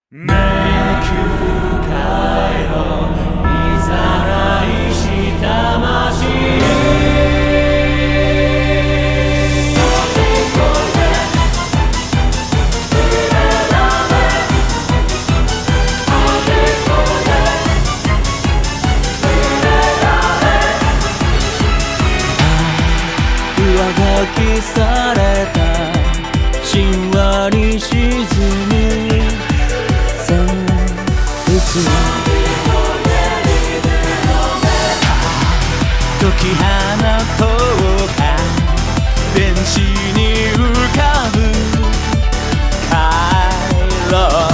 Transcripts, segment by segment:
迷宮回路いざないした魂上書きされた神話に沈む旋律解き放とうか電子に浮かぶ回路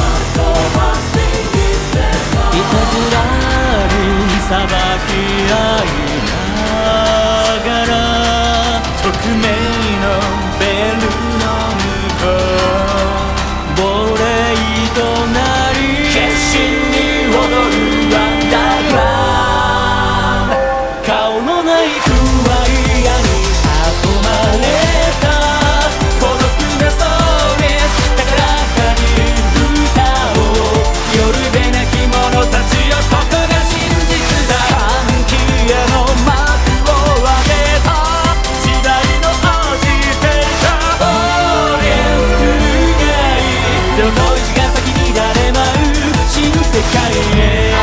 いたずらにさばき合いながら匿名のベルの向こう亡霊となり決心に踊るワンダーグラウンド顔のないクワイアに運まれた孤独なストレス高らかに歌おう夜べなき者たちよここが真実だ歓喜への幕を上げた時代のアジテーターオーディエンス来るがいい手を遠い時間先に誰舞う新世界へ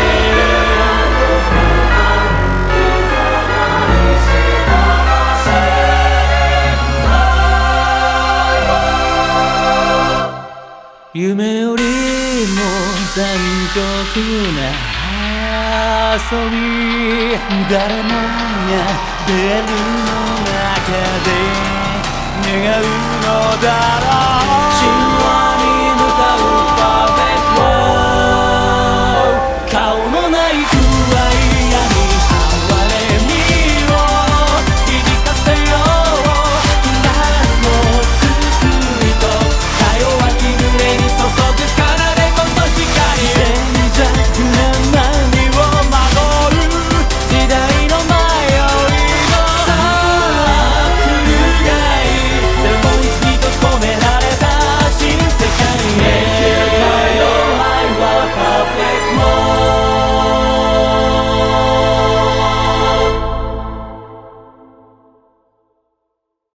夢よりも残酷な遊び誰もがベルの中で願うのだろう